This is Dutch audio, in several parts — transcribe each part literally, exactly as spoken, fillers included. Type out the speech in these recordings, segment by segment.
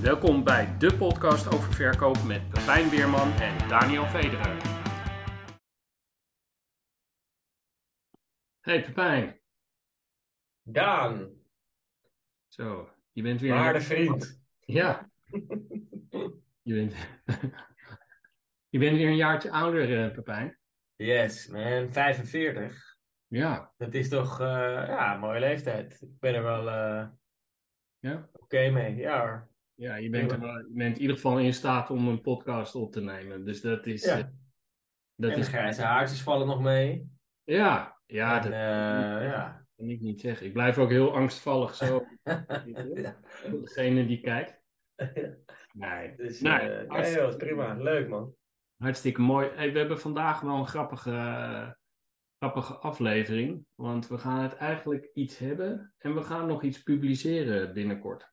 Welkom bij de podcast over verkoop met Pepijn Weerman en Daniel Vederer. Hey Pepijn. Daan, Zo, je bent weer waarde een... vriend. Ja, je bent... je bent weer een jaartje ouder, uh, Pepijn. Yes, man, vijfenveertig. Ja, Dat is toch uh, ja, een mooie leeftijd. Ik ben er wel uh, ja. oké okay mee. Ja hoor, Ja, je bent, er prima. wel, je bent in ieder geval in staat om een podcast op te nemen. Dus dat is... Uh, Ja, dat en de is... grijze haartjes vallen nog mee. Ja, ja, En dat uh, ja. kan ik niet zeggen. Ik blijf ook heel angstvallig zo Ja. voor degene die kijkt. Nee, Dus nee, uh, nee joh, is hartstikke... prima. Leuk man. Hartstikke mooi. Hey, we hebben vandaag wel een grappige, uh, grappige aflevering. Want we gaan het eigenlijk iets hebben. En we gaan nog iets publiceren binnenkort.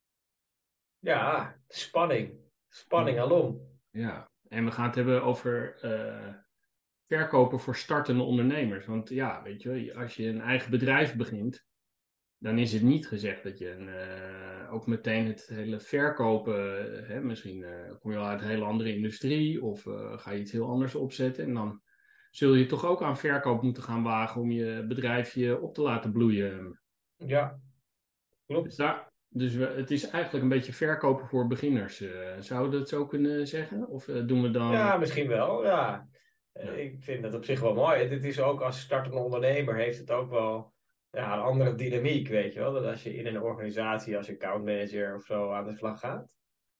Ja, spanning. Ja. Spanning alom. Ja. En we gaan het hebben over uh, verkopen voor startende ondernemers. Want ja, weet je, als je een eigen bedrijf begint, dan is het niet gezegd dat je een, uh, ook meteen het hele verkopen, hè, misschien uh, kom je wel uit een hele andere industrie of uh, ga je iets heel anders opzetten. En dan zul je toch ook aan verkoop moeten gaan wagen om je bedrijfje op te laten bloeien. Ja, Dus, klopt. daar, dus we, het is eigenlijk een beetje verkopen voor beginners. Uh, zou je dat zo kunnen zeggen? Of uh, doen we dan... Ja, misschien wel. Ja. Ja, Eh, Ik vind dat op zich wel mooi. Dit is ook als startende ondernemer heeft het ook wel ja, een andere dynamiek, weet je wel. Dat als je in een organisatie als accountmanager of zo aan de slag gaat.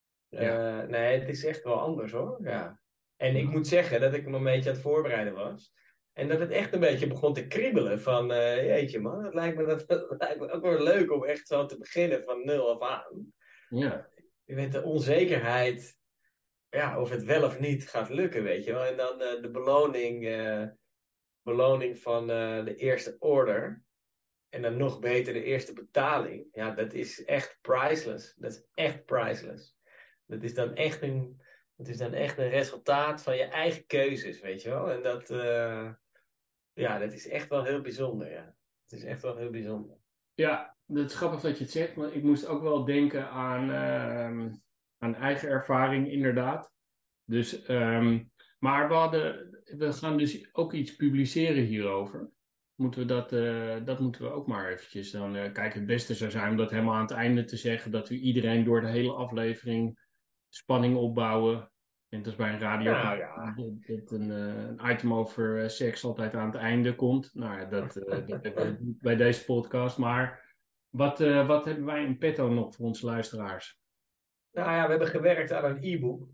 ja, Eh, nee, het is echt wel anders hoor. Ja. En ik ja. moet zeggen dat ik me een beetje aan het voorbereiden was. En dat het echt een beetje begon te kriebelen van, eh, jeetje man, het lijkt me, dat, het lijkt me ook wel leuk om echt zo te beginnen van nul af aan. Ja. Je weet, de onzekerheid ja, of het wel of niet gaat lukken, weet je wel. En dan uh, de beloning, uh, beloning van uh, de eerste order. En dan nog beter de eerste betaling. Ja, dat is echt priceless. Dat is echt priceless. Dat is dan echt een, dat is dan echt een resultaat van je eigen keuzes, weet je wel. En dat, uh, ja, dat is echt wel heel bijzonder, ja. Het is echt wel heel bijzonder. Ja, het is grappig dat je het zegt, maar ik moest ook wel denken aan, uh, aan eigen ervaring, inderdaad. Dus, um, maar we, hadden, we gaan dus ook iets publiceren hierover. Moeten we dat, uh, dat moeten we ook maar eventjes dan uh, kijken. Het beste zou zijn om dat helemaal aan het einde te zeggen. Dat we iedereen door de hele aflevering spanning opbouwen. En dat is bij een Nou radioprogramma ja. dat, dat een, uh, een item over uh, seks altijd aan het einde komt. Nou ja, dat, uh, dat hebben we niet bij deze podcast. Maar wat, uh, wat hebben wij in petto nog voor onze luisteraars? Nou ja, we hebben gewerkt aan een e-book.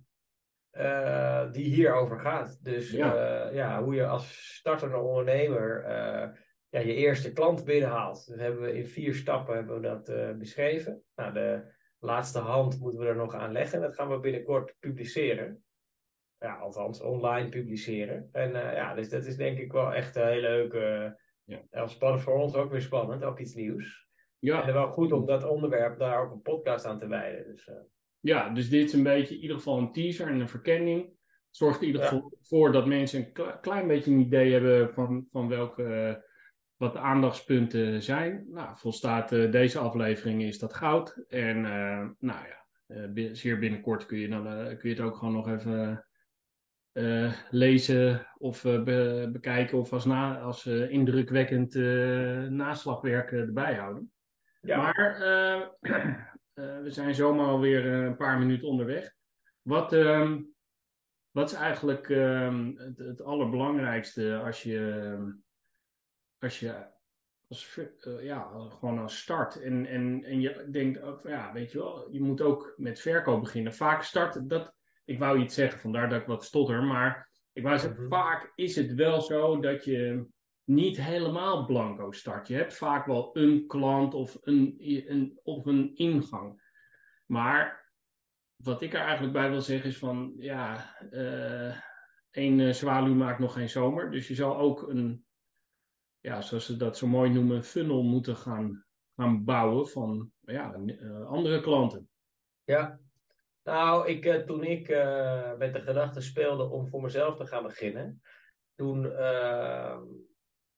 Uh, die hierover gaat. Dus Ja, uh, ja, hoe je als startende ondernemer uh, ja, je eerste klant binnenhaalt. Dat hebben we in vier stappen hebben we dat uh, beschreven. Nou, de laatste hand moeten we er nog aan leggen. Dat gaan we binnenkort publiceren. Ja, althans online publiceren. En uh, ja, dus dat is denk ik wel echt heel leuk. Uh, ja, ja, spannend voor ons, ook weer spannend. Ook iets nieuws. En ja. wel goed om dat onderwerp daar ook een podcast aan te wijden. Dus uh, Ja, dus dit is een beetje in ieder geval een teaser en een verkenning. Het zorgt in ieder ja. geval voor dat mensen een kle- klein beetje een idee hebben van, van welke, uh, wat de aandachtspunten zijn. Nou, volstaat uh, deze aflevering is dat goud. En uh, nou ja, uh, bi- zeer binnenkort kun je, dan, uh, kun je het ook gewoon nog even uh, lezen of uh, be- bekijken of als, na, als uh, indrukwekkend uh, naslagwerk uh, erbij houden. Ja. Maar uh, uh, we zijn zomaar alweer uh, een paar minuten onderweg. Wat, uh, wat is eigenlijk uh, het, het allerbelangrijkste als je, als je als, uh, ja, gewoon als start en, en, en je denkt, oh, ja, weet je wel, je moet ook met verkoop beginnen. Vaak start, dat, ik wou iets zeggen, vandaar dat ik wat stotter, maar ik wou zeggen, Mm-hmm. vaak is het wel zo dat je niet helemaal blanco start. Je hebt vaak wel een klant of een, een, of een ingang. Maar wat ik er eigenlijk bij wil zeggen is van, ja, uh, één uh, zwaluw maakt nog geen zomer. Dus je zal ook een, ja, zoals ze dat zo mooi noemen, funnel moeten gaan, gaan bouwen van ja, uh, andere klanten. Ja. Nou, ik, uh, toen ik uh, met de gedachte speelde om voor mezelf te gaan beginnen, toen, uh,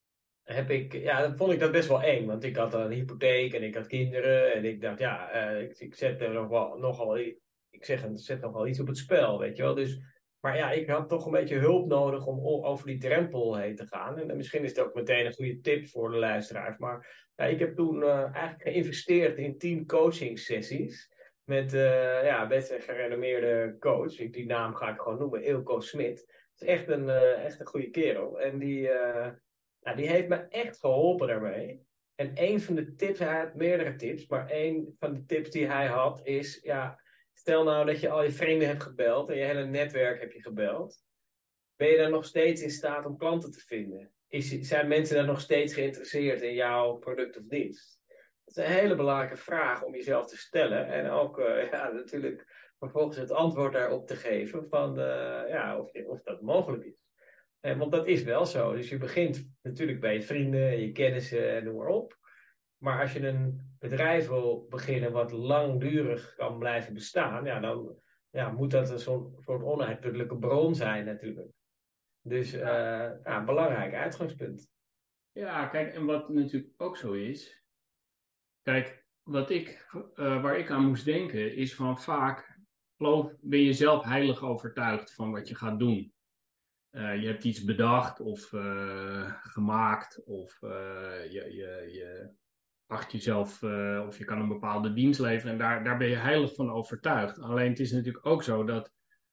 heb ik, ja, dan vond ik dat best wel eng. Want ik had een hypotheek en ik had kinderen. En ik dacht, ja, eh, ik, ik zet er nog wel, nogal, i- ik zeg, ik zet nog wel iets op het spel, weet je wel. Dus, maar ja, ik had toch een beetje hulp nodig om o- over die drempel heen te gaan. En, eh, misschien is het ook meteen een goede tip voor de luisteraars. Maar ja, ik heb toen eh, eigenlijk geïnvesteerd in tien coaching sessies. Met eh, ja, best een gerenommeerde coach. Ik- Die naam ga ik gewoon noemen, Eelco Smit. Het is echt een, eh, echt een goede kerel. En die... eh, nou, die heeft me echt geholpen daarmee. En een van de tips, hij had meerdere tips, maar een van de tips die hij had is, ja, stel nou dat je al je vrienden hebt gebeld en je hele netwerk heb je gebeld. Ben je dan nog steeds in staat om klanten te vinden? Is, zijn mensen dan nog steeds geïnteresseerd in jouw product of dienst? Dat is een hele belangrijke vraag om jezelf te stellen. En ook eh, ja, natuurlijk vervolgens het antwoord daarop te geven van eh, ja, of, je, of dat mogelijk is. Eh, want dat is wel zo. Dus je begint natuurlijk bij je vrienden en je kennissen en noem maar op. Maar als je een bedrijf wil beginnen wat langdurig kan blijven bestaan, ja, dan ja, moet dat een soort, soort onuitputtelijke bron zijn natuurlijk. Dus uh, Ja. ja, een belangrijk uitgangspunt. Ja, kijk, en wat natuurlijk ook zo is. Kijk, wat ik, eh, waar ik aan moest denken, is van vaak geloof, ben je zelf heilig overtuigd van wat je gaat doen. Eh, je hebt iets bedacht of eh, gemaakt of eh, je, je, je acht jezelf eh, of je kan een bepaalde dienst leveren en daar, daar ben je heilig van overtuigd. Alleen het is natuurlijk ook zo dat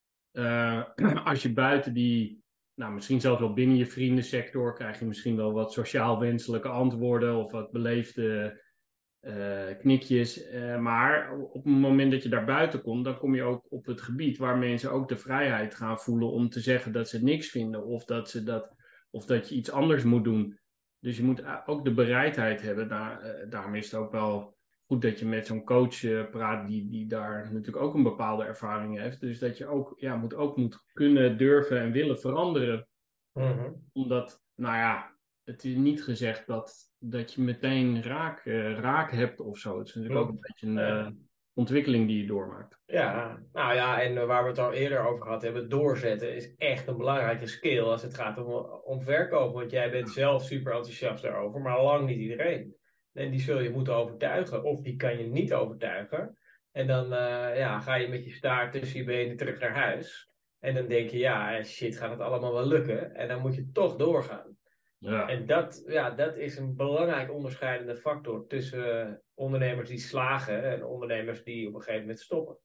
eh, als je buiten die, nou misschien zelfs wel binnen je vriendensector, krijg je misschien wel wat sociaal wenselijke antwoorden of wat beleefde eh, knikjes. Eh, maar op het moment dat je daar buiten komt, dan kom je ook op het gebied waar mensen ook de vrijheid gaan voelen om te zeggen dat ze niks vinden of dat, ze dat, of dat je iets anders moet doen. Dus je moet ook de bereidheid hebben. Daar, eh, daarom is het ook wel goed dat je met zo'n coach uh, praat die, die daar natuurlijk ook een bepaalde ervaring heeft. Dus dat je ook, ja, moet, ook moet kunnen, durven en willen veranderen. Mm-hmm. Omdat, nou ja, het is niet gezegd dat, dat je meteen raak, uh, raak hebt of zo. Het is natuurlijk ook een Klopt. beetje een uh, Ja. ontwikkeling die je doormaakt. Ja, nou ja, en uh, waar we het al eerder over gehad hebben, doorzetten is echt een belangrijke skill als het gaat om, om verkopen. Want jij bent zelf super enthousiast daarover, maar lang niet iedereen. En die zul je moeten overtuigen, of die kan je niet overtuigen. En dan uh, ja, ga je met je staart tussen je benen terug naar huis. En dan denk je, ja, shit, gaat het allemaal wel lukken? En dan moet je toch doorgaan. Ja. En dat, ja, dat is een belangrijk onderscheidende factor tussen uh, ondernemers die slagen en ondernemers die op een gegeven moment stoppen.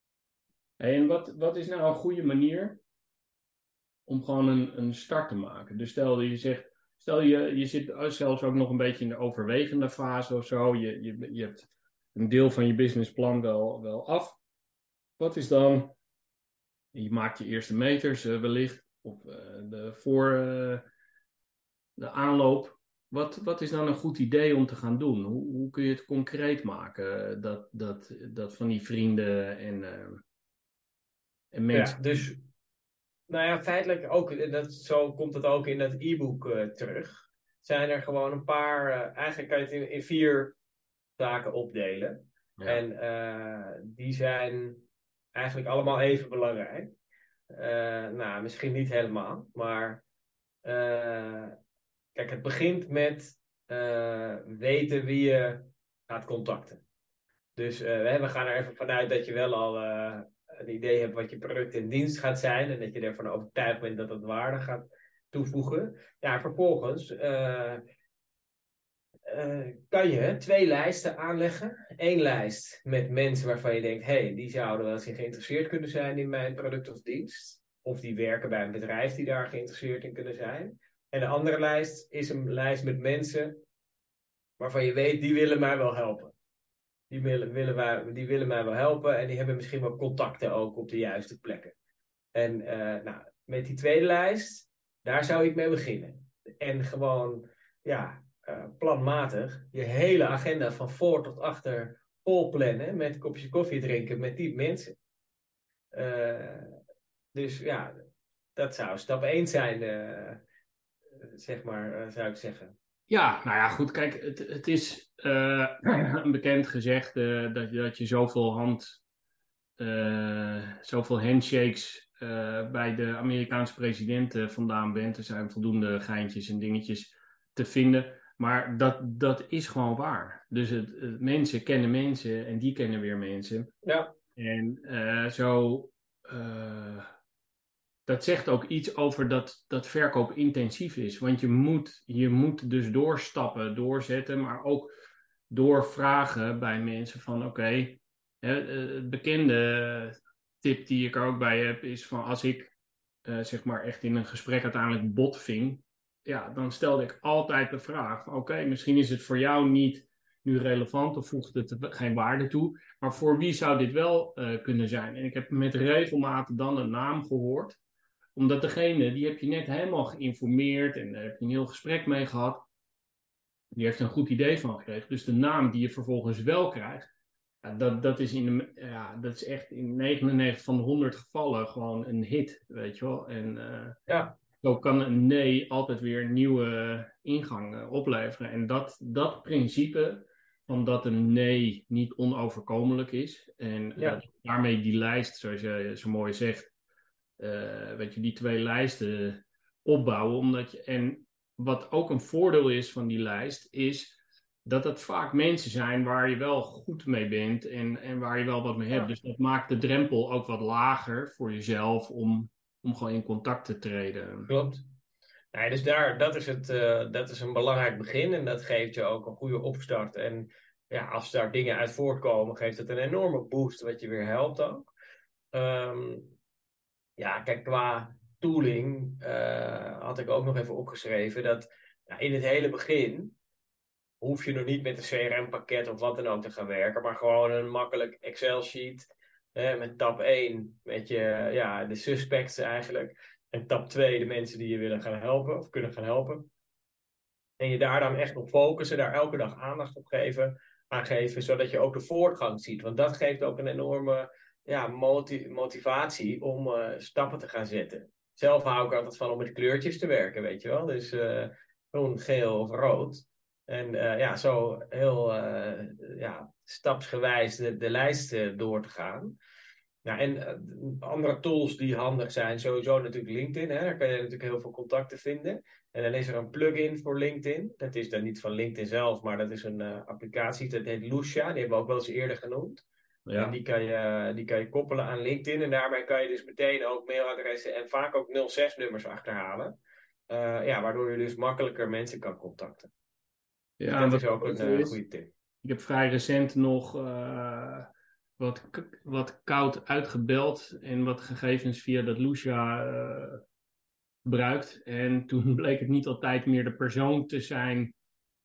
Hey, en wat, wat is nou een goede manier om gewoon een, een start te maken? Dus stel je zegt, stel je, je zit zelfs ook nog een beetje in de overwegende fase of zo. Je, je, je hebt een deel van je businessplan wel, wel af. Wat is dan, je maakt je eerste meters uh, wellicht, of uh, de voor uh, de aanloop. Wat, wat is dan een goed idee om te gaan doen? Hoe, hoe kun je het concreet maken? Dat, dat, dat van die vrienden en, uh, en Ja, mensen. dus nou ja, feitelijk ook, en dat, zo komt het ook in dat e-book uh, terug. Zijn er gewoon een paar, uh, eigenlijk kan je het in, in vier taken opdelen. Ja. En uh, die zijn eigenlijk allemaal even belangrijk. Uh, nou, misschien niet helemaal, maar uh, kijk, het begint met uh, weten wie je gaat contacten. Dus uh, we gaan er even vanuit dat je wel al uh, een idee hebt wat je product en dienst gaat zijn. En dat je ervan overtuigd bent dat het waarde gaat toevoegen. Ja, vervolgens uh, uh, kan je twee lijsten aanleggen. Eén lijst met mensen waarvan je denkt, hé, hey, die zouden wel eens geïnteresseerd kunnen zijn in mijn product of dienst. Of die werken bij een bedrijf die daar geïnteresseerd in kunnen zijn. En de andere lijst is een lijst met mensen waarvan je weet, die willen mij wel helpen. Die willen, willen wij, die willen mij wel helpen en die hebben misschien wel contacten ook op de juiste plekken. En uh, nou, met die tweede lijst, daar zou ik mee beginnen. En gewoon, ja, uh, planmatig je hele agenda van voor tot achter vol plannen met kopjes koffie drinken met die mensen. Uh, dus ja, dat zou stap één zijn, uh, zeg maar, uh, zou ik zeggen. Ja, nou ja, goed. Kijk, het, het is uh, een bekend gezegde dat, je, dat je zoveel hand, uh, zoveel handshakes uh, bij de Amerikaanse president uh, vandaan bent. Er zijn voldoende geintjes en dingetjes te vinden. Maar dat, dat is gewoon waar. Dus het, het- mensen kennen mensen en die kennen weer mensen. Ja, En eh, zo, eh, dat zegt ook iets over dat, dat verkoop intensief is. Want je moet, je moet dus doorstappen, doorzetten, maar ook doorvragen bij mensen van oké, okay, het bekende tip die ik er ook bij heb is van als ik uh, zeg maar echt in een gesprek uiteindelijk bot ving, ja, dan stelde ik altijd de vraag van oké, okay, misschien is het voor jou niet nu relevant of voegt het geen waarde toe, maar voor wie zou dit wel uh, kunnen zijn? En ik heb met regelmaat dan een naam gehoord, omdat degene, die heb je net helemaal geïnformeerd en daar heb je een heel gesprek mee gehad. Die heeft er een goed idee van gekregen. Dus de naam die je vervolgens wel krijgt, ja, dat, dat, is in de, ja, dat is echt in negenennegentig van de honderd gevallen gewoon een hit, weet je wel. En uh, ja, zo kan een nee altijd weer een nieuwe ingang uh, opleveren. En dat, dat principe van dat een nee niet onoverkomelijk is. En uh, ja, daarmee die lijst, zoals je zo mooi zegt, uh, weet je, die twee lijsten opbouwen. Omdat je, en wat ook een voordeel is van die lijst, is dat het vaak mensen zijn waar je wel goed mee bent en, en waar je wel wat mee hebt. ja. Dus dat maakt de drempel ook wat lager voor jezelf om, om gewoon in contact te treden. Klopt. Nee, dus daar, dat is het, uh, dat is een belangrijk begin en dat geeft je ook een goede opstart. En ja, als daar dingen uit voortkomen, geeft het een enorme boost wat je weer helpt ook. Um, ja, kijk, qua tooling uh, had ik ook nog even opgeschreven dat ja, in het hele begin hoef je nog niet met een C R M-pakket of wat dan ook te gaan werken, maar gewoon een makkelijk Excel-sheet eh, met tab één met je, ja, de suspects eigenlijk. En tab twee de mensen die je willen gaan helpen of kunnen gaan helpen. En je daar dan echt op focussen, daar elke dag aandacht op geven, aan geven, zodat je ook de voortgang ziet. Want dat geeft ook een enorme ja, motiv- motivatie om uh, stappen te gaan zetten. Zelf hou ik altijd van om met kleurtjes te werken, weet je wel. Dus uh, groen, geel of rood. En uh, ja, zo heel uh, ja, stapsgewijs de, de lijst uh, door te gaan. Ja, en uh, andere tools die handig zijn, sowieso natuurlijk LinkedIn. Hè? Daar kan je natuurlijk heel veel contacten vinden. En dan is er een plugin voor LinkedIn. Dat is dan niet van LinkedIn zelf, maar dat is een uh, applicatie. Dat heet Lucia. Die hebben we ook wel eens eerder genoemd. En Ja. die kan, je, die kan je koppelen aan LinkedIn. En daarmee kan je dus meteen ook mailadressen en vaak ook nul zes nummers achterhalen. Uh, ja, waardoor je dus makkelijker mensen kan contacten. Dus Ja, en dat wat is ook ook een zo uh, is, goede tip. ik heb vrij recent nog uh, wat, wat koud uitgebeld en wat gegevens via dat Lucia uh, gebruikt. En toen bleek het niet altijd meer de persoon te zijn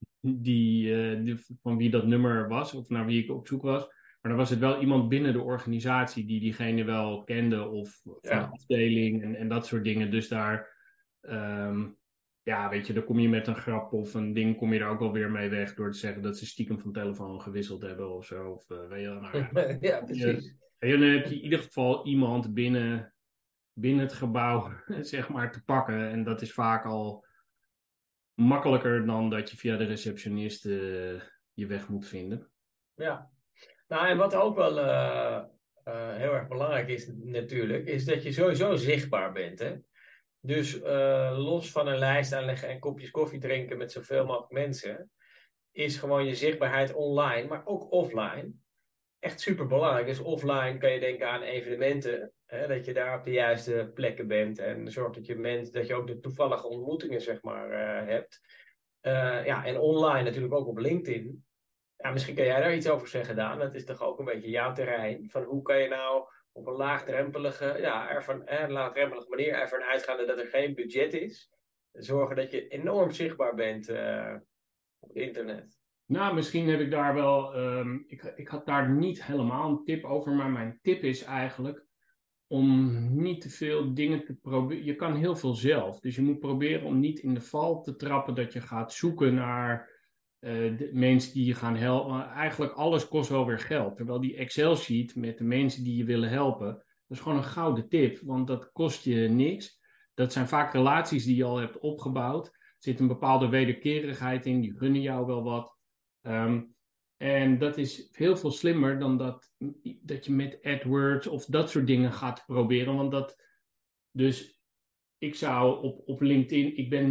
die, uh, die, van wie dat nummer was of naar wie ik op zoek was. Maar dan was het wel iemand binnen de organisatie die diegene wel kende of van de Ja, afdeling en, en dat soort dingen. Dus daar, um, ja, weet je, dan kom je met een grap of een ding, kom je er ook wel weer mee weg door te zeggen dat ze stiekem van telefoon gewisseld hebben of zo. Of, uh, weet je, nou ja. ja, Je, precies. en dan heb je in ieder geval iemand binnen, binnen het gebouw, zeg maar, te pakken. En dat is vaak al makkelijker dan dat je via de receptionist uh, je weg moet vinden. Ja. Nou, en wat ook wel uh, uh, heel erg belangrijk is natuurlijk, is dat je sowieso zichtbaar bent. Hè? Dus uh, los van een lijst aanleggen en kopjes koffie drinken met zoveel mogelijk mensen, is gewoon je zichtbaarheid online, maar ook offline, echt super belangrijk. Dus offline kan je denken aan evenementen, hè, dat je daar op de juiste plekken bent en zorgt dat je, mens, dat je ook de toevallige ontmoetingen zeg maar, uh, hebt. Uh, ja, en online natuurlijk ook op LinkedIn. Ja, misschien kan jij daar iets over zeggen, Daan. Dat is toch ook een beetje jouw terrein. Van hoe kan je nou op een laagdrempelige, ja, ervan, eh, laagdrempelige manier ervan uitgaande dat er geen budget is, zorgen dat je enorm zichtbaar bent uh, op internet. Nou, misschien heb ik daar wel. Um, ik, ik had daar niet helemaal een tip over, maar mijn tip is eigenlijk om niet te veel dingen te proberen. Je kan heel veel zelf. Dus je moet proberen om niet in de val te trappen dat je gaat zoeken naar uh, de mensen die je gaan helpen. Eigenlijk alles kost wel weer geld. Terwijl die Excel-sheet met de mensen die je willen helpen, dat is gewoon een gouden tip. Want dat kost je niks. Dat zijn vaak relaties die je al hebt opgebouwd. Er zit een bepaalde wederkerigheid in. Die gunnen jou wel wat. Um, en dat is heel veel slimmer dan dat, dat je met AdWords of dat soort dingen gaat proberen. Want dat, dus ik zou op, op LinkedIn, ik ben niet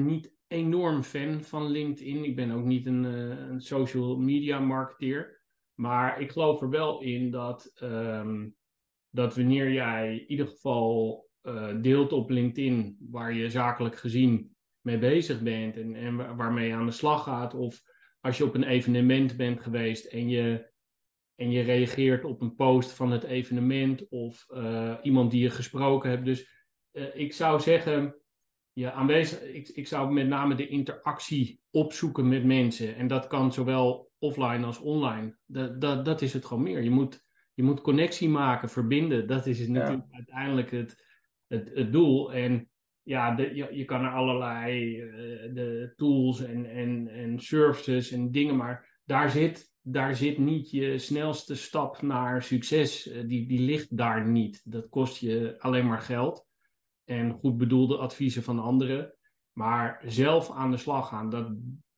enorm fan van LinkedIn. Ik ben ook niet een, uh, een social media marketeer. Maar ik geloof er wel in dat, um, dat wanneer jij in ieder geval uh, deelt op LinkedIn, waar je zakelijk gezien mee bezig bent en, en waarmee je aan de slag gaat, of als je op een evenement bent geweest en je, en je reageert op een post van het evenement of uh, iemand die je gesproken hebt. Dus uh, ik zou zeggen, ja, aanwezig, ik, ik zou met name de interactie opzoeken met mensen. En dat kan zowel offline als online. Dat, dat, dat is het gewoon meer. Je moet, je moet connectie maken, verbinden. Dat is het Ja, natuurlijk uiteindelijk het, het, het doel. En ja, de, je, je kan er allerlei uh, de tools en, en, en services en dingen, maar daar zit, daar zit niet je snelste stap naar succes. Uh, die, die ligt daar niet. Dat kost je alleen maar geld en goed bedoelde adviezen van anderen. Maar zelf aan de slag gaan, dat,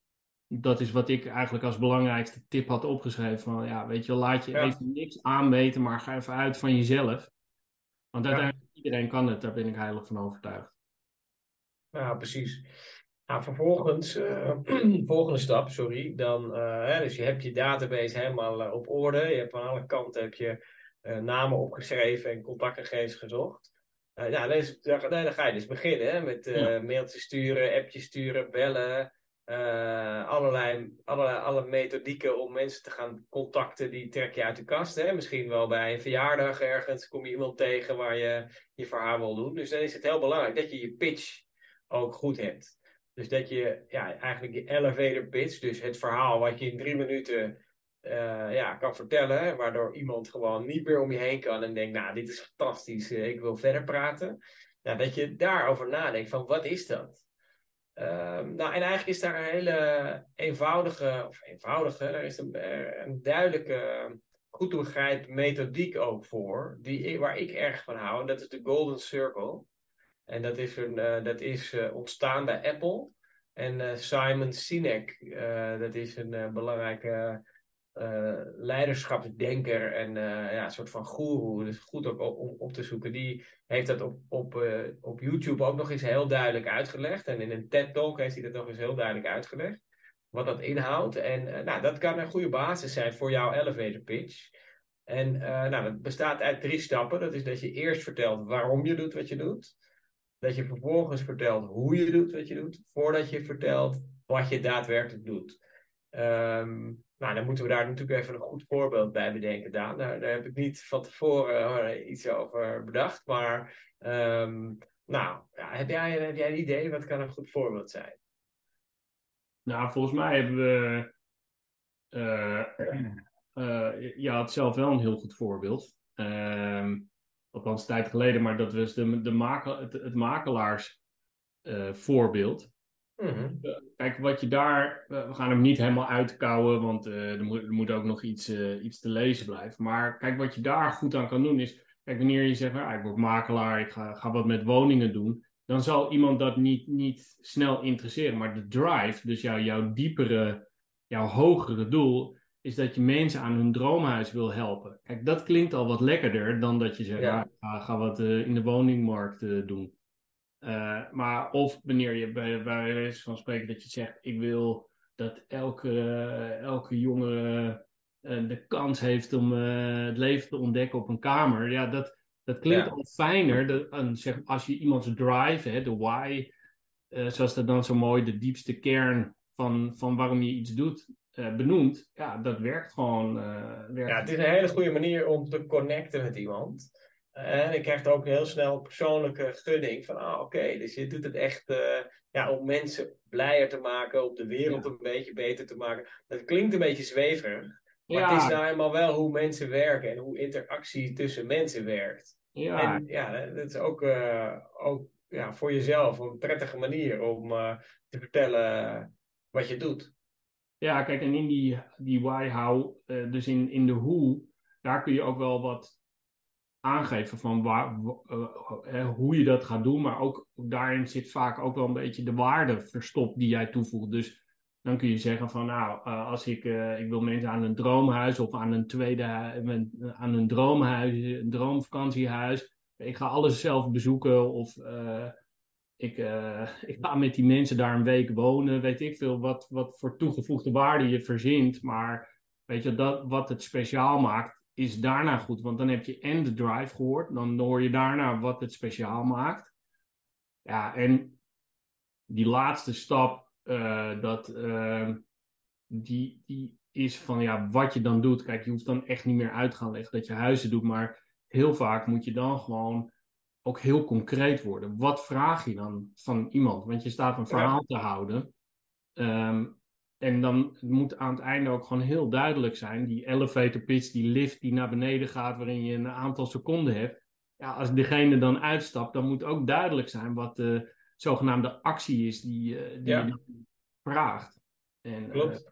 dat is wat ik eigenlijk als belangrijkste tip had opgeschreven. Van ja, weet je, laat je ja, even niks aanmeten, maar ga even uit van jezelf. Want ja. uiteindelijk iedereen kan het, daar ben ik heilig van overtuigd. Ja, precies. Nou, vervolgens, eh, volgende stap, sorry, dan, eh, hè, dus je hebt je database helemaal eh, op orde. Je hebt aan alle kanten heb je eh, namen opgeschreven en contactgegevens gezocht. Eh ja, dan, is, dan, dan ga je dus beginnen hè, met Ja, eh mailtjes sturen, appjes sturen, bellen. eh, allerlei, allerlei alle methodieken om mensen te gaan contacten, die trek je uit de kast. Hè. Misschien wel bij een verjaardag ergens kom je iemand tegen waar je je verhaal wil doen. Dus dan is het heel belangrijk dat je je pitch ook goed hebt. Dus dat je ja, eigenlijk je elevator pitch, dus het verhaal wat je in drie minuten uh, ja, kan vertellen, waardoor iemand gewoon niet meer om je heen kan en denkt, nou, dit is fantastisch, uh, ik wil verder praten. Ja, dat je daarover nadenkt van, wat is dat? Um, nou, en eigenlijk is daar een hele eenvoudige, of eenvoudige, er is een, een duidelijke, goed te begrijpen methodiek ook voor, die, waar ik erg van hou, en dat is de Golden Circle. En dat is, een, uh, dat is uh, ontstaan bij Apple. En uh, Simon Sinek, uh, dat is een uh, belangrijke uh, leiderschapsdenker en uh, ja, een soort van goeroe. Dus goed ook om op te zoeken. Die heeft dat op, op, uh, op YouTube ook nog eens heel duidelijk uitgelegd. En in een TED-talk heeft hij dat nog eens heel duidelijk uitgelegd. Wat dat inhoudt. En uh, nou, dat kan een goede basis zijn voor jouw elevator pitch. En uh, nou, dat bestaat uit drie stappen. Dat is dat je eerst vertelt waarom je doet wat je doet. Dat je vervolgens vertelt hoe je doet wat je doet, voordat je vertelt wat je daadwerkelijk doet. Um, nou, dan moeten we daar natuurlijk even een goed voorbeeld bij bedenken, Daan. Daar, daar heb ik niet van tevoren uh, iets over bedacht. Maar um, nou, ja, heb, jij, heb jij een idee? Wat kan een goed voorbeeld zijn? nou, volgens mij hebben we. Uh, uh, je had zelf wel een heel goed voorbeeld. Uh, althans, een tijd geleden, maar dat was de, de makel, het, het makelaarsvoorbeeld. Uh, Mm-hmm. Kijk, wat je daar. Uh, we gaan hem niet helemaal uitkouwen, want uh, er, moet, er moet ook nog iets, uh, iets te lezen blijven. Maar kijk, wat je daar goed aan kan doen is. Kijk, wanneer je zegt, ah, ik word makelaar, ik ga, ga wat met woningen doen. Dan zal iemand dat niet, niet snel interesseren. Maar de drive, dus jouw, jouw diepere, jouw hogere doel, is dat je mensen aan hun droomhuis wil helpen. Kijk, dat klinkt al wat lekkerder dan dat je zegt, ah, Ja, ga, ga wat uh, in de woningmarkt uh, doen. Uh, maar of wanneer je bij, bij wijze van spreken dat je zegt, ik wil dat elke, uh, elke jongere uh, de kans heeft om uh, het leven te ontdekken op een kamer. Ja, dat, dat klinkt ja, al fijner. Dat, en zeg, als je iemands drive, hè, de why, uh, zoals dat dan zo mooi, de diepste kern van, van waarom je iets doet, uh, benoemt. Ja, dat werkt gewoon. Uh, ja, werkt. het is een hele goede manier om te connecten met iemand. En ik krijg ook heel snel een persoonlijke gunning van, ah, oké, okay, dus je doet het echt uh, ja, om mensen blijer te maken, om de wereld Ja, een beetje beter te maken. Dat klinkt een beetje zweverig, maar het is ja, nou eenmaal wel hoe mensen werken en hoe interactie tussen mensen werkt. ja. En ja, dat is ook, uh, ook ja, voor jezelf een prettige manier om uh, te vertellen wat je doet. Ja, kijk, en in die, die why, how, uh, dus in, in de hoe, daar kun je ook wel wat aangeven van waar, uh, uh, hoe je dat gaat doen. Maar ook daarin zit vaak ook wel een beetje de waarde verstopt die jij toevoegt. Dus dan kun je zeggen van nou, uh, als ik, uh, ik wil mensen aan een droomhuis of aan een tweede hu- aan een droomhuis, een droomvakantiehuis. Ik ga alles zelf bezoeken of uh, Ik, uh, ik ga met die mensen daar een week wonen, weet ik veel wat, wat voor toegevoegde waarde je verzint. Maar weet je, dat, wat het speciaal maakt, is daarna goed. Want dan heb je en de drive gehoord, dan hoor je daarna wat het speciaal maakt. Ja, en die laatste stap, uh, dat, uh, die, die is van ja, wat je dan doet. Kijk, je hoeft dan echt niet meer uit te gaan leggen dat je huizen doet, maar heel vaak moet je dan gewoon ook heel concreet worden. Wat vraag je dan van iemand? Want je staat een verhaal Ja, te houden. Um, en dan moet aan het einde ook gewoon heel duidelijk zijn. Die elevator pitch, die lift die naar beneden gaat, waarin je een aantal seconden hebt. Ja, als degene dan uitstapt, dan moet ook duidelijk zijn wat de zogenaamde actie is die, uh, die je ja, dan vraagt. En, uh, klopt.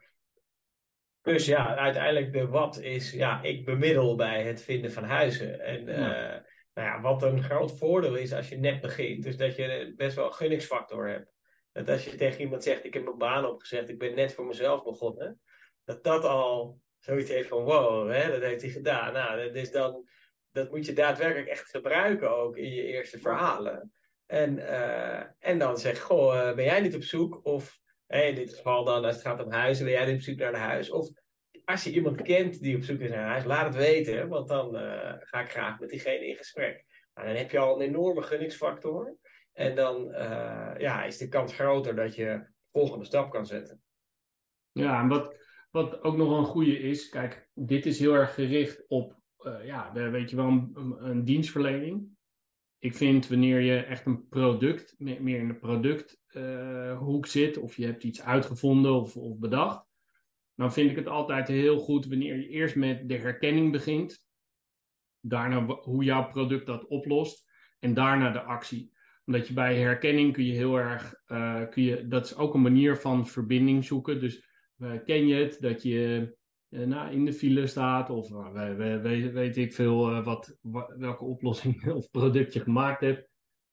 Dus ja, uiteindelijk de wat is, ja, ik bemiddel bij het vinden van huizen. En ja, eh, nou ja, wat een groot voordeel is als je net begint, dus dat je best wel een gunningsfactor hebt. Dat als je tegen iemand zegt, ik heb mijn baan opgezegd, ik ben net voor mezelf begonnen, dat dat al zoiets heeft van, wow, hè, dat heeft hij gedaan. Nou, dat is dan, dat moet je daadwerkelijk echt gebruiken ook in je eerste verhalen. En, eh, en dan zeg, goh, eh, ben jij niet op zoek? Of hè, in dit geval dan, als het gaat om huizen, ben jij niet op zoek naar een huis? Of als je iemand kent die op zoek is naar een huis, laat het weten, want dan uh, ga ik graag met diegene in gesprek. Nou, dan heb je al een enorme gunningsfactor. En dan uh, ja, is de kans groter dat je de volgende stap kan zetten. ja, en wat, wat ook nog wel een goede is, kijk, dit is heel erg gericht op, uh, ja, de, weet je wel, een, een, een dienstverlening. Ik vind wanneer je echt een product, meer in de producthoek uh, zit, of je hebt iets uitgevonden of, of bedacht, dan vind ik het altijd heel goed wanneer je eerst met de herkenning begint, daarna hoe jouw product dat oplost en daarna de actie. Omdat je bij herkenning kun je heel erg, uh, kun je, dat is ook een manier van verbinding zoeken. Dus uh, ken je het dat je uh, nou, in de file staat of uh, weet, weet, weet ik veel uh, wat, wat, welke oplossing of product je gemaakt hebt.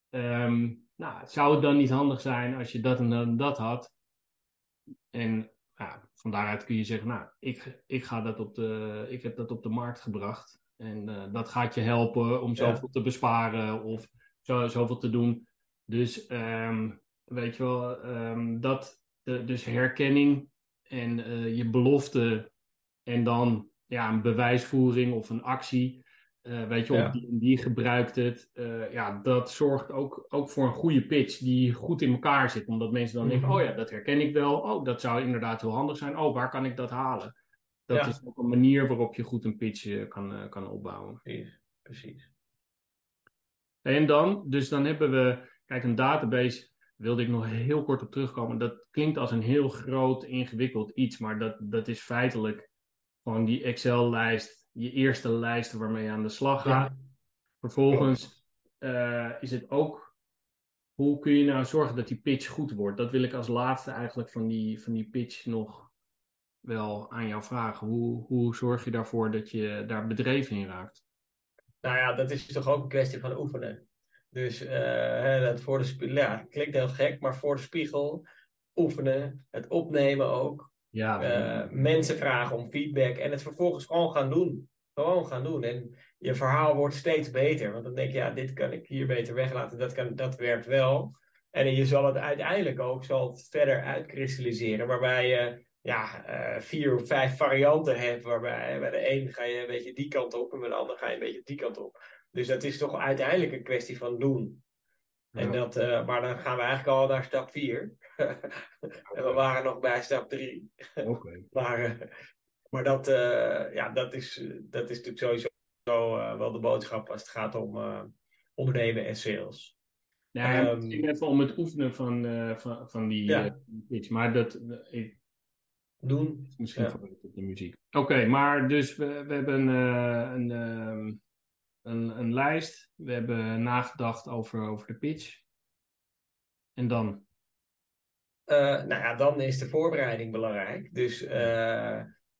Um, nou, zou het dan niet handig zijn als je dat en dat had? En ja, van daaruit kun je zeggen, nou, ik, ik, ga dat op de, ik heb dat op de markt gebracht. En uh, dat gaat je helpen om Ja, zoveel te besparen of zo, zoveel te doen. Dus um, weet je wel, um, dat, de, dus herkenning en uh, je belofte en dan ja, een bewijsvoering of een actie. Uh, weet je, of ja, die, die gebruikt het. Uh, ja, dat zorgt ook, ook voor een goede pitch die goed in elkaar zit. Omdat mensen dan denken, oh mhm, ja, dat herken ik wel. Oh, dat zou inderdaad heel handig zijn. Oh, waar kan ik dat halen? Dat is ja, ook een manier waarop je goed een pitch uh, kan, uh, kan opbouwen. precies, precies. En dan, dus dan hebben we, kijk, een database wilde ik nog heel kort op terugkomen. Dat klinkt als een heel groot, ingewikkeld iets, maar dat, dat is feitelijk gewoon die Excel-lijst, je eerste lijst waarmee je aan de slag gaat. Ja, klopt. Vervolgens uh, is het ook, hoe kun je nou zorgen dat die pitch goed wordt? Dat wil ik als laatste eigenlijk van die, van die pitch nog wel aan jou vragen. Hoe, hoe zorg je daarvoor dat je daar bedreven in raakt? Nou ja, dat is toch ook een kwestie van oefenen. Dus uh, hè, dat voor de spiegel, ja, het klinkt heel gek, maar voor de spiegel oefenen, het opnemen ook. Ja, Uh, mensen vragen om feedback en het vervolgens gewoon gaan doen. Gewoon gaan doen. En je verhaal wordt steeds beter. Want dan denk je, ja, dit kan ik hier beter weglaten. Dat, kan, dat werkt wel. En je zal het uiteindelijk ook zal het verder uitkristalliseren. Waarbij je ja, uh, vier of vijf varianten hebt. Waarbij bij de een ga je een beetje die kant op. En bij de ander ga je een beetje die kant op. Dus dat is toch uiteindelijk een kwestie van doen. En ja, dat, uh, maar dan gaan we eigenlijk al naar stap vier. En we oké. waren nog bij stap drie. Oké. Maar, uh, maar dat, uh, ja, dat, is, dat is natuurlijk sowieso uh, wel de boodschap als het gaat om uh, ondernemen en sales. Nee, het ging Um, even om het oefenen van, uh, van, van die uh, ja, pitch. Maar dat uh, ik, doen. is misschien Ja. vanwege de muziek. Oké, okay, maar dus we, we hebben uh, een, uh, een, een lijst. We hebben nagedacht over, over de pitch. En dan? Uh, nou ja, dan is de voorbereiding belangrijk. Dus uh,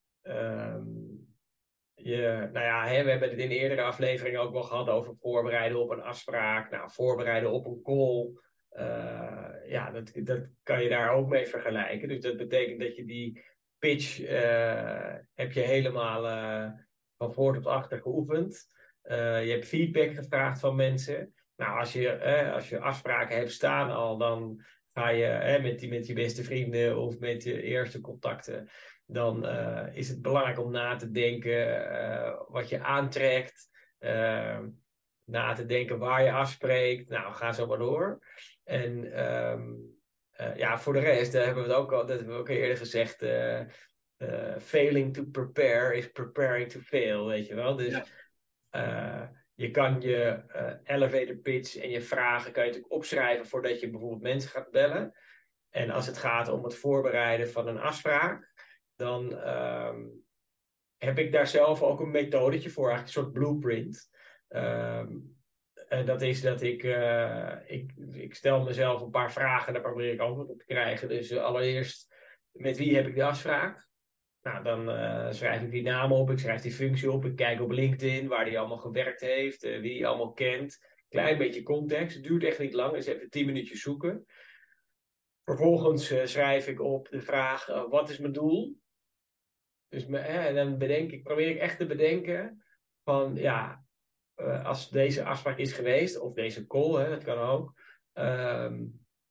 um, je, nou ja, hè, we hebben het in eerdere afleveringen ook wel gehad over voorbereiden op een afspraak. Nou, voorbereiden op een call. Uh, ja, dat, dat kan je daar ook mee vergelijken. Dus dat betekent dat je die pitch uh, heb je helemaal uh, van voor tot achter geoefend. Uh, je hebt feedback gevraagd van mensen. Nou, als je, eh, als je afspraken hebt staan al, dan ga je eh, met, die, met je beste vrienden of met je eerste contacten, dan eh, is het belangrijk om na te denken eh, wat je aantrekt, eh, na te denken waar je afspreekt. Nou, ga zo maar door. En ehm, eh, ja, voor de rest, daar hebben we het ook al, dat hebben we ook eerder gezegd, eh, eh, failing to prepare is preparing to fail, weet je wel. Dus Ja. eh, je kan je eh, elevator pitch en je vragen kan je natuurlijk opschrijven voordat je bijvoorbeeld mensen gaat bellen. En als het gaat om het voorbereiden van een afspraak, dan ehm, heb ik daar zelf ook een methodetje voor, eigenlijk een soort blueprint. Ehm, en dat is dat ik, eh, ik, ik stel mezelf een paar vragen, daar probeer ik antwoord op te krijgen. Dus eh, allereerst, met wie heb ik de afspraak? Nou, dan eh, schrijf ik die naam op, ik schrijf die functie op, ik kijk op LinkedIn waar die allemaal gewerkt heeft, eh, wie die allemaal kent. Klein beetje context, het duurt echt niet lang, dus even tien minuutjes zoeken. Vervolgens eh, schrijf ik op de vraag, eh, wat is mijn doel? Dus me, eh, en dan bedenk ik, probeer ik echt te bedenken van, ja, eh, als deze afspraak is geweest, of deze call, hè, dat kan ook. ehm,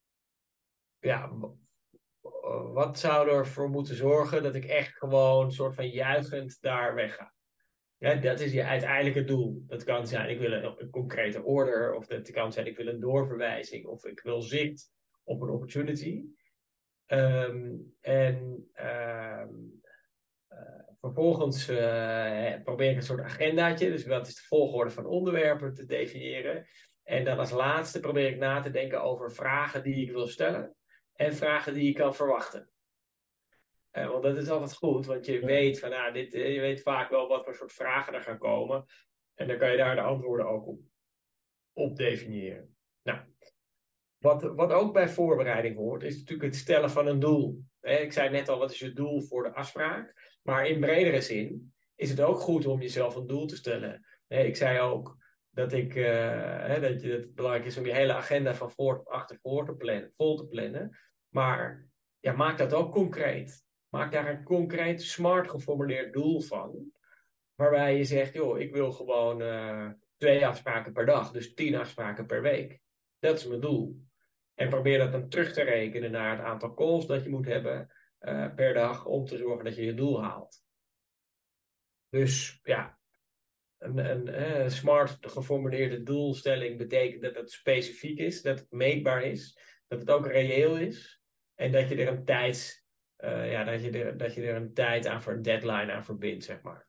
ja, wat zou ervoor moeten zorgen dat ik echt gewoon een soort van juichend daar wegga? Ja, dat is je uiteindelijke doel. Dat kan zijn, ik wil een, een concrete order, of dat kan zijn, ik wil een doorverwijzing, of ik wil zicht op een opportunity. Ehm, en ehm, eh, vervolgens eh, probeer ik een soort agendaatje, dus wat is de volgorde van onderwerpen te definiëren. En dan als laatste probeer ik na te denken over vragen die ik wil stellen en vragen die ik kan verwachten. Eh, want dat is altijd goed, want je Ja. weet van, nou, dit, eh, je weet vaak wel wat voor soort vragen er gaan komen. En dan kan je daar de antwoorden ook op, op definiëren. Nou, wat, wat ook bij voorbereiding hoort, is natuurlijk het stellen van een doel. Eh, ik zei net al, wat is je doel voor de afspraak? Maar in bredere zin is het ook goed om jezelf een doel te stellen. Eh, ik zei ook dat, ik, eh, hè, dat, je, dat het belangrijk is om je hele agenda van voor tot achter voor te plannen, vol te plannen. Maar ja, maak dat ook concreet. Maak daar een concreet, smart geformuleerd doel van. Waarbij je zegt, joh, ik wil gewoon eh, twee afspraken per dag. Dus tien afspraken per week. Dat is mijn doel. En probeer dat dan terug te rekenen naar het aantal calls dat je moet hebben eh, per dag. Om te zorgen dat je je doel haalt. Dus ja, een, een eh, smart geformuleerde doelstelling betekent dat het specifiek is. Dat het meetbaar is. Dat het ook reëel is. En dat je er een tijd, eh, ja, dat je er, dat je er een tijd aan voor een deadline aan verbindt, zeg maar.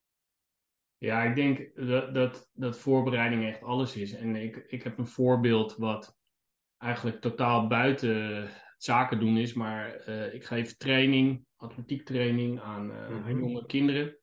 Ja, ik denk dat, dat, dat voorbereiding echt alles is. En ik, ik heb een voorbeeld wat eigenlijk totaal buiten het zaken doen is. Maar eh, ik geef training, atletiektraining aan, eh, aan Mhm. jonge kinderen.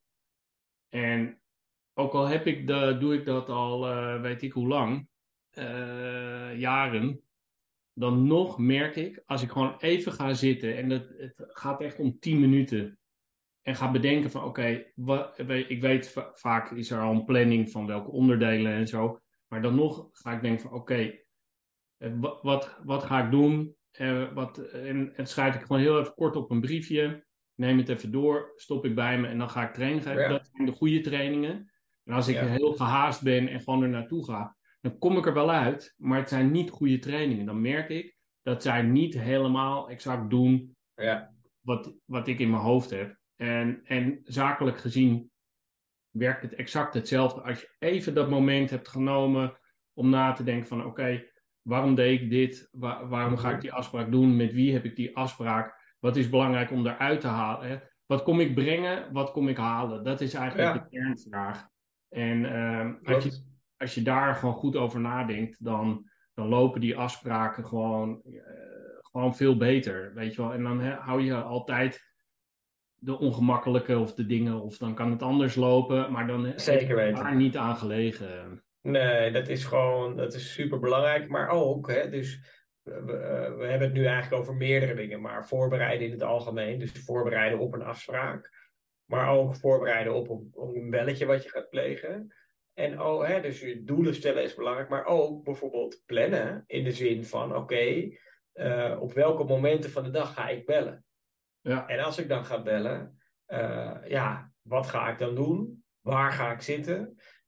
En ook al heb ik de, doe ik dat al eh, weet ik hoe lang, eh, jaren, dan nog merk ik, als ik gewoon even ga zitten en het, het gaat echt om tien minuten. En ga bedenken van oké, wat ik weet va- vaak is er al een planning van welke onderdelen en zo. Maar dan nog ga ik denken van oké, eh, wa- wat, wat ga ik doen? Eh, wat, en, en schrijf ik gewoon heel even kort op een briefje. Neem het even door, stop ik bij me en dan ga ik training geven. Ja, Dat zijn de goede trainingen. En als ik ja, heel gehaast ben en gewoon er naartoe ga, dan kom ik er wel uit. Maar het zijn niet goede trainingen. Dan merk ik dat zij niet helemaal exact doen ja, wat, wat ik in mijn hoofd heb. En, en zakelijk gezien werkt het exact hetzelfde. Als je even dat moment hebt genomen om na te denken van oké, waarom deed ik dit? Wa- waarom ga ik mhm. die afspraak doen? Met wie heb ik die afspraak? Wat is belangrijk om eruit te halen? Hè? Wat kom ik brengen? Wat kom ik halen? Dat is eigenlijk de Ja, kernvraag. En ehm, als je, klopt. als je daar gewoon goed over nadenkt, dan, dan lopen die afspraken gewoon, eh, gewoon veel beter. Weet je wel? En dan hè, hou je altijd de ongemakkelijke of de dingen, of dan kan het anders lopen, maar dan heeft Zeker het daar weten. niet aan gelegen. Nee, dat is gewoon, dat is super belangrijk. Maar ook, hè, dus we, we eh, we hebben het nu eigenlijk over meerdere dingen, maar voorbereiden in het algemeen. Dus voorbereiden op een afspraak. Maar ook voorbereiden op, op, op een belletje wat je gaat plegen. En oh, hè, dus je doelen stellen is belangrijk, maar ook bijvoorbeeld plannen in de zin van: oké, eh, op welke momenten van de dag ga ik bellen? Ja, En als ik dan ga bellen, eh, ja, wat ga ik dan doen? Waar ga ik zitten?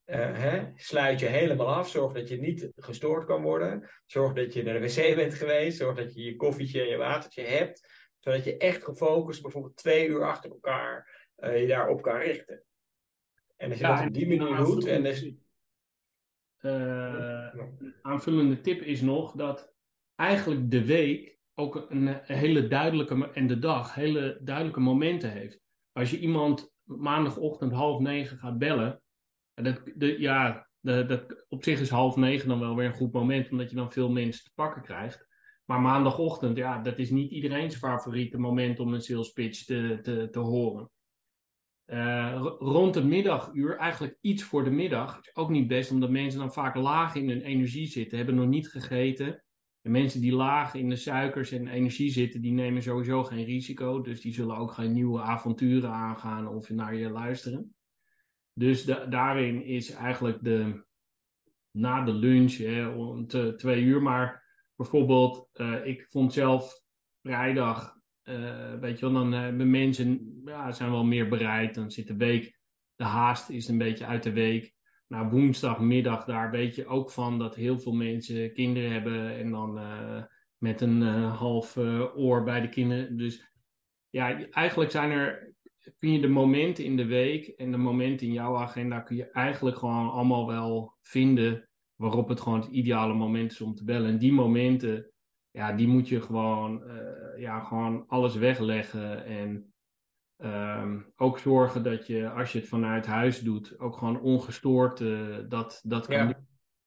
Uh, hè? Sluit je helemaal af. Zorg dat je niet gestoord kan worden. Zorg dat je naar de wc bent geweest. Zorg dat je je koffietje en je watertje hebt. Zodat je echt gefocust, bijvoorbeeld twee uur achter elkaar, uh, je daarop kan richten. En als je Ja, dat en op die een manier doet. En aanvullende dus, tip, uh, een aanvullende tip is nog dat eigenlijk de week ook een, een hele duidelijke, en de dag, hele duidelijke momenten heeft. Als je iemand maandagochtend half negen gaat bellen, dat, de, ja, de, dat, op zich is half negen dan wel weer een goed moment, omdat je dan veel mensen te pakken krijgt. Maar maandagochtend, ja, dat is niet iedereen's favoriete moment om een sales pitch te, te, te horen. Uh, rond de middaguur, eigenlijk iets voor de middag, is ook niet best, omdat mensen dan vaak laag in hun energie zitten, hebben nog niet gegeten. En mensen die laag in de suikers en energie zitten, die nemen sowieso geen risico. Dus die zullen ook geen nieuwe avonturen aangaan of naar je luisteren. Dus da- daarin is eigenlijk de, na de lunch, hè, om te, twee uur. Maar bijvoorbeeld, uh, ik vond zelf vrijdag, uh, weet je wel, dan hebben uh, mensen, ja, zijn wel meer bereid. Dan zit de week, de haast is een beetje uit de week. Nou, woensdagmiddag, daar weet je ook van dat heel veel mensen kinderen hebben. En dan uh, met een uh, half uh, oor bij de kinderen. Dus ja, eigenlijk zijn er kun je de momenten in de week en de momenten in jouw agenda kun je eigenlijk gewoon allemaal wel vinden waarop het gewoon het ideale moment is om te bellen. En die momenten, ja, die moet je gewoon, uh, ja, gewoon alles wegleggen en um, ook zorgen dat je, als je het vanuit huis doet, ook gewoon ongestoord uh, dat, dat kan doen. ja,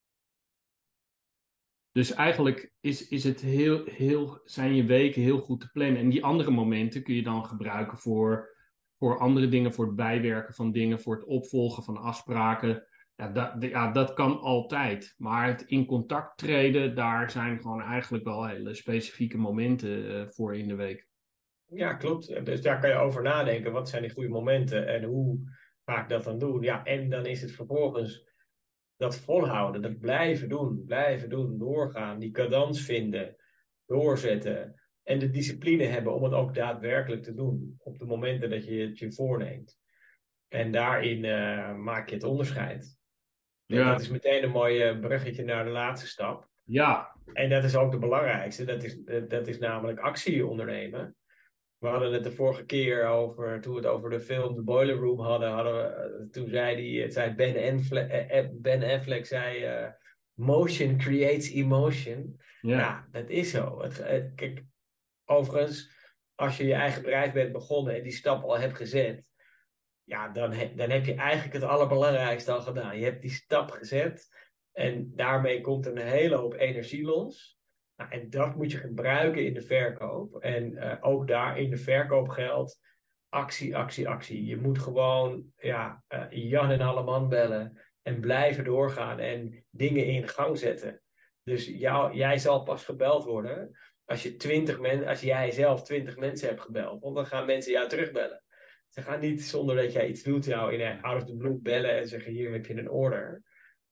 Dus eigenlijk is, is het heel, heel, zijn je weken heel goed te plannen. En die andere momenten kun je dan gebruiken voor, voor andere dingen, voor het bijwerken van dingen, voor het opvolgen van afspraken. Ja, dat, ja, dat kan altijd. Maar het in contact treden, daar zijn gewoon eigenlijk wel hele specifieke momenten uh, voor in de week. ja, klopt. Dus daar kan je over nadenken. Wat zijn die goede momenten en hoe ga ik dat dan doen? Ja, en dan is het vervolgens dat volhouden, dat blijven doen, blijven doen, doorgaan, die cadans vinden, doorzetten en de discipline hebben om het ook daadwerkelijk te doen op de momenten dat je het je voorneemt. En daarin uh, maak je het onderscheid. En Ja, dat is meteen een mooie bruggetje naar de laatste stap. ja, En dat is ook de belangrijkste, dat is, dat is namelijk actie ondernemen. We hadden het de vorige keer over, toen we het over de film The Boiler Room hadden, hadden we, toen zei, die, zei Ben Affleck, Ben Affleck zei, uh, motion creates emotion. ja, Ja, dat is zo. Het, het, kijk, overigens, als je je eigen bedrijf bent begonnen en die stap al hebt gezet, ja, dan, he, dan heb je eigenlijk het allerbelangrijkste al gedaan. Je hebt die stap gezet en daarmee komt er een hele hoop energie los. Nou, en dat moet je gebruiken in de verkoop. En uh, ook daar in de verkoop geldt actie, actie, actie. Je moet gewoon ja, uh, Jan en alle man bellen en blijven doorgaan en dingen in gang zetten. Dus jou, jij zal pas gebeld worden als, je twintig men, als jij zelf twintig mensen hebt gebeld. Want dan gaan mensen jou terugbellen. Ze gaan niet zonder dat jij iets doet, jou in out of the blue bellen en zeggen: hier heb je een order.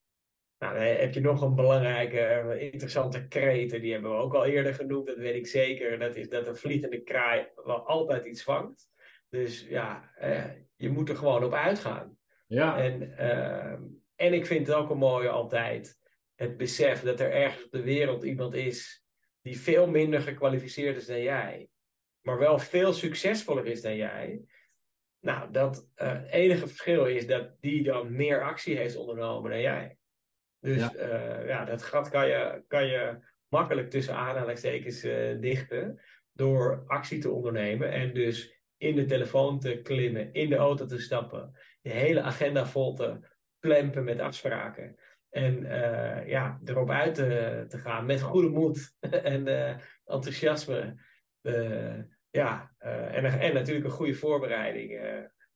Nou, dan heb je nog een belangrijke, interessante kreet. Die hebben we ook al eerder genoemd, dat weet ik zeker. Dat is dat een vliegende kraai wel altijd iets vangt. Dus ja, eh, je moet er gewoon op uitgaan. ja, En, uh, en ik vind het ook een mooie altijd, het besef dat er ergens op de wereld iemand is die veel minder gekwalificeerd is dan jij, maar wel veel succesvoller is dan jij. Nou, dat uh, enige verschil is dat die dan meer actie heeft ondernomen dan jij. ja, Dus uh, ja, dat gat kan je, kan je makkelijk tussen aanhalingstekens uh, dichten door actie te ondernemen en dus in de telefoon te klimmen, in de auto te stappen, je hele agenda vol te plempen met afspraken. En uh, ja, erop uit te, te gaan met goede moed en uh, enthousiasme. Uh, ja, uh, en, en natuurlijk een goede voorbereiding. Uh,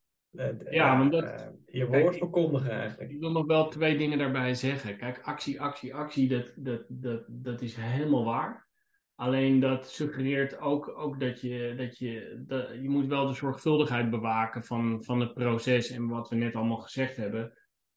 uh, ja, want ja, dat, uh, je kijk, woord verkondigen eigenlijk. ik wil nog wel twee dingen daarbij zeggen. Kijk, actie, actie, actie, dat, dat, dat, dat is helemaal waar. Alleen dat suggereert ook, ook dat je, dat je, dat, je moet wel de zorgvuldigheid bewaken van, van het proces en wat we net allemaal gezegd hebben.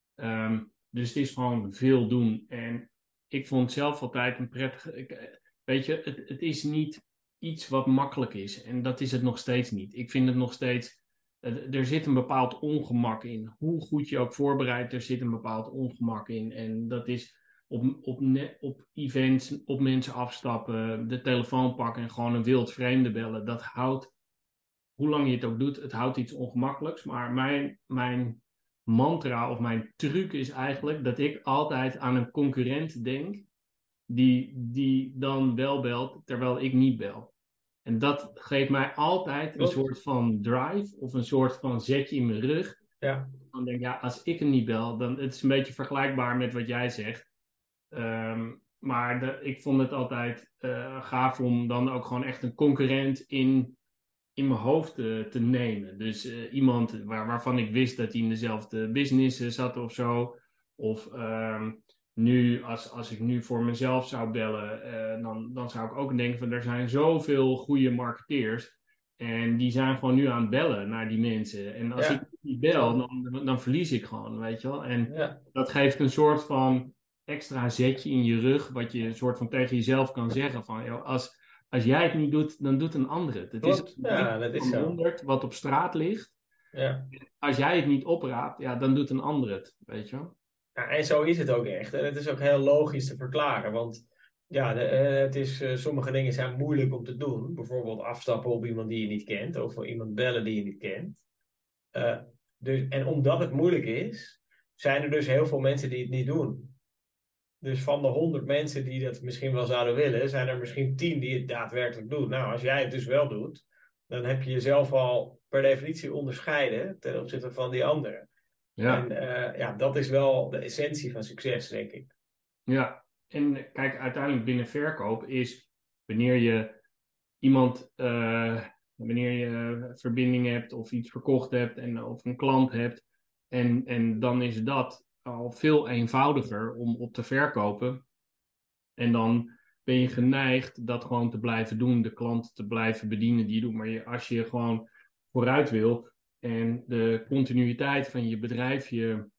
Um, dus het is gewoon veel doen. En ik vond zelf altijd een prettige. Ik, weet je, het, het is niet iets wat makkelijk is. En dat is het nog steeds niet. Ik vind het nog steeds eh, er zit een bepaald ongemak in. Hoe goed je ook voorbereidt, er zit een bepaald ongemak in. En dat is op, op, ne- op events, op mensen afstappen, de telefoon pakken en gewoon een wild vreemde bellen. Dat houdt, hoe lang je het ook doet, het houdt iets ongemakkelijks. Maar mijn, mijn mantra of mijn truc is eigenlijk dat ik altijd aan een concurrent denk die, die dan wel belt terwijl ik niet bel. En dat geeft mij altijd een Klopt. soort van drive of een soort van zetje in mijn rug. Ja. Dan denk ik, ja, als ik hem niet bel, dan het is een beetje vergelijkbaar met wat jij zegt. Ehm, maar de, ik vond het altijd eh, gaaf om dan ook gewoon echt een concurrent in, in mijn hoofd te, te nemen. Dus eh, iemand waar, waarvan ik wist dat hij in dezelfde business eh, zat of zo. Of ehm, nu, als, als ik nu voor mezelf zou bellen, eh, dan, dan zou ik ook denken van er zijn zoveel goede marketeers. En die zijn gewoon nu aan het bellen naar die mensen. En als ik Ja. niet bel, Klopt. dan, dan verlies ik gewoon, weet je wel. En Ja. dat geeft een soort van extra zetje in je rug, wat je een soort van tegen jezelf kan zeggen van, joh, als, als jij het niet doet, dan doet een ander het. Het is Klopt. een Ja, briefje dat is van zo. honderd wat op straat ligt. Ja. Als jij het niet opraapt, ja, dan doet een ander het, weet je wel. Ja, en zo is het ook echt. En het is ook heel logisch te verklaren. Want ja, de, eh, het is, eh, sommige dingen zijn moeilijk om te doen. Bijvoorbeeld afstappen op iemand die je niet kent. Of voor iemand bellen die je niet kent. Eh, dus, en omdat het moeilijk is, zijn er dus heel veel mensen die het niet doen. Dus van de honderd mensen die dat misschien wel zouden willen, zijn er misschien tien die het daadwerkelijk doen. Nou, als jij het dus wel doet, dan heb je jezelf al per definitie onderscheiden ten opzichte van die anderen. En Ja, eh, ja, dat is wel de essentie van succes, denk ik. ja. En kijk, uiteindelijk binnen verkoop is wanneer je iemand, eh, wanneer je verbinding hebt of iets verkocht hebt en of een klant hebt. En, en dan is dat al veel eenvoudiger om op te verkopen. En dan ben je geneigd dat gewoon te blijven doen, de klanten te blijven bedienen die je doet. Maar je, als je gewoon vooruit wil en de continuïteit van je bedrijf je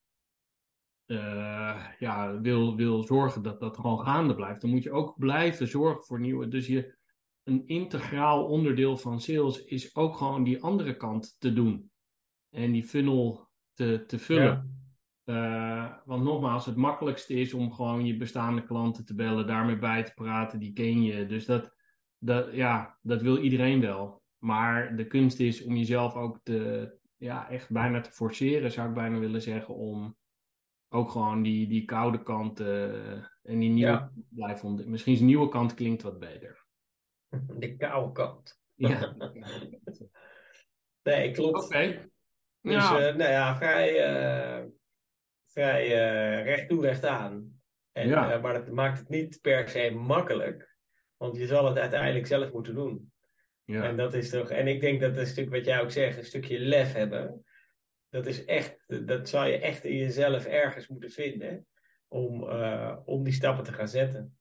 eh, ja, wil, wil zorgen dat dat gewoon gaande blijft, dan moet je ook blijven zorgen voor nieuwe. Dus je, een integraal onderdeel van sales is ook gewoon die andere kant te doen en die funnel te, te vullen. Ja, Uh, want nogmaals, het makkelijkste is om gewoon je bestaande klanten te bellen, daarmee bij te praten, die ken je. Dus dat, dat, ja, dat wil iedereen wel. Maar de kunst is om jezelf ook te, ja, echt bijna te forceren, zou ik bijna willen zeggen, om ook gewoon die, die koude kant uh, en die nieuwe ja, kant te blijven ontdekken. Misschien is een nieuwe kant klinkt wat beter. de koude kant. Ja, de koude kant. Nee, Oké, klopt. okay. Dus Ja, eh, nou ja, vrij, eh, vrij eh, recht toe, recht aan. En, ja, eh, maar dat maakt het niet per se makkelijk, want je zal het uiteindelijk zelf moeten doen. En ja. dat is toch, en ik denk dat een stuk wat jij ook zegt, een stukje lef hebben, dat is echt, dat zou je echt in jezelf ergens moeten vinden om, eh, om die stappen te gaan zetten.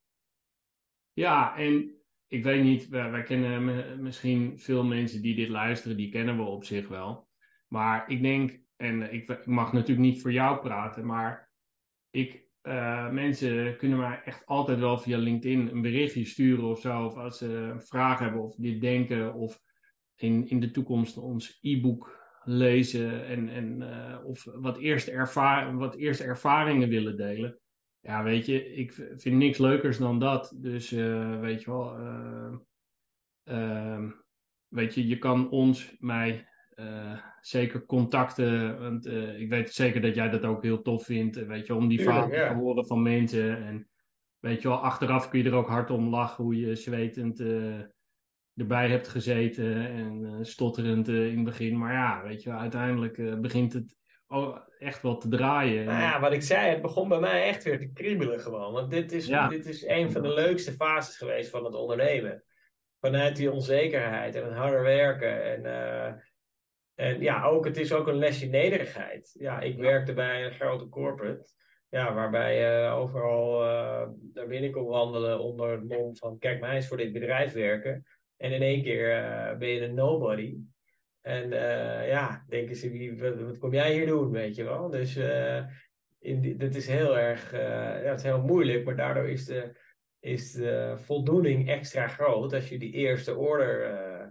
Ja, en ik weet niet, wij, wij kennen me- misschien veel mensen die dit luisteren, die kennen we op zich wel. Maar ik denk, en ik, ik mag natuurlijk niet voor jou praten, maar ik, eh, mensen kunnen mij echt altijd wel via LinkedIn een berichtje sturen of zo. Of als ze een vraag hebben of dit denken of in, in de toekomst ons e-book lezen en, en eh, of wat eerste, erva wat eerste ervaringen willen delen. Ja, weet je, ik vind niks leukers dan dat. Dus eh, weet je wel, eh, ehm, weet je, je kan ons, mij eh, zeker contacten. Want eh, ik weet zeker dat jij dat ook heel tof vindt. eh, Weet je, om die Tuurlijk, verhalen te ja. horen van mensen. En weet je wel, achteraf kun je er ook hard om lachen hoe je zwetend eh, erbij hebt gezeten en eh, stotterend eh, in het begin. Maar ja, weet je wel, uiteindelijk eh, begint het oh, echt wel te draaien. En Nou dan, ja, wat ik zei, het begon bij mij echt weer te kriebelen gewoon. Want dit is, ja, dit is een van de leukste fases geweest van het ondernemen. Vanuit die onzekerheid en het harder werken. En, eh, en ja, ook, het is ook een lesje nederigheid. Ja, ik ja, werkte bij een grote corporate. Ja, waarbij je overal uh, naar binnen kon wandelen onder het mom van... Kijk, mij eens voor dit bedrijf werken. En in één keer uh, ben je een nobody. En uh, ja, denken ze, wie, wat, wat kom jij hier doen, weet je wel? Dus uh, in die, dit is heel erg, uh, ja, het is heel moeilijk, maar daardoor is de, is de voldoening extra groot als je die eerste order uh,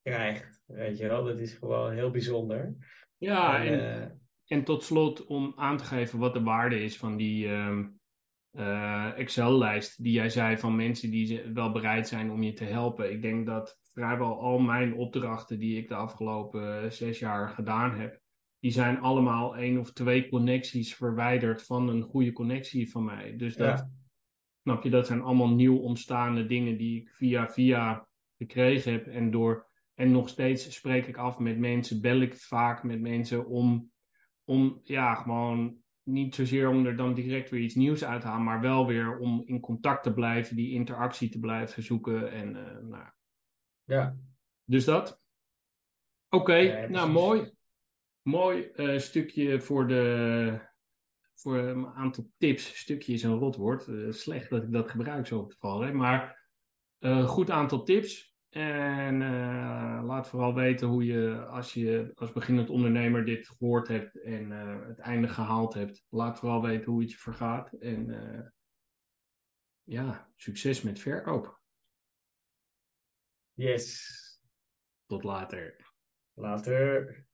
krijgt. Weet je wel, dat is gewoon heel bijzonder. Ja, En en, eh, en tot slot om aan te geven wat de waarde is van die ehm, eh, Excel-lijst die jij zei van mensen die ze- wel bereid zijn om je te helpen. Ik denk dat vrijwel al mijn opdrachten die ik de afgelopen zes jaar gedaan heb, die zijn allemaal één of twee connecties verwijderd van een goede connectie van mij. Dus dat, ja, snap je, dat zijn allemaal nieuw ontstaande dingen die ik via via gekregen heb. En door, en nog steeds spreek ik af met mensen, bel ik vaak met mensen om, om ja, gewoon niet zozeer om er dan direct weer iets nieuws uit te halen, maar wel weer om in contact te blijven, die interactie te blijven zoeken. En, eh, nou, ja, dus dat. Oké, nee, nou precies. mooi. Mooi eh, stukje voor de, voor een aantal tips. Stukje is een rotwoord. Eh, slecht dat ik dat gebruik zo op het val. Hè? Maar een goed aantal tips. En eh, laat vooral weten hoe je, als je als beginnend ondernemer dit gehoord hebt en eh, het einde gehaald hebt, laat vooral weten hoe het je vergaat. En eh, ja, succes met verkoop. Yes. Tot later. Later.